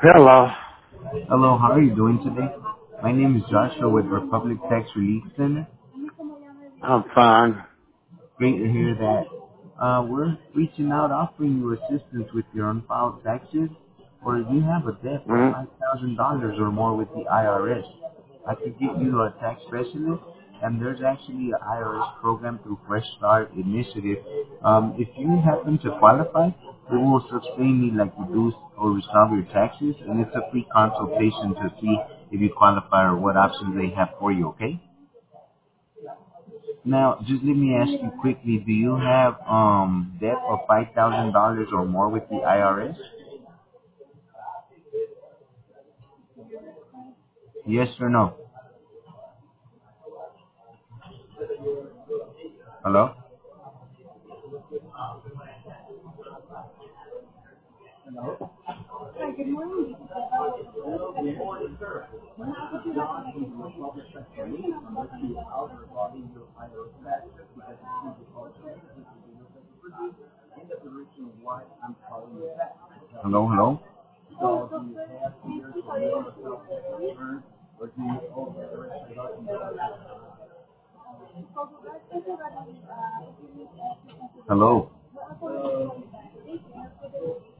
Hello. Hello, how are you doing today? My name is Joshua with Republic Tax Relief Center. I'm fine. Great to hear that. We're reaching out offering you assistance with your unfiled taxes, or if you have a debt of hmm $5,000 or more with the IRS. I could get you a tax specialist, and there's actually an IRS program through Fresh Start Initiative. If you happen to qualify, we will substantially like reduce or recover your taxes, and it's a free consultation to see if you qualify or what options they have for you, okay? Now, just let me ask you quickly, do you have debt of $5,000 or more with the IRS? Yes or no? Hello? Hello, hello? Hello?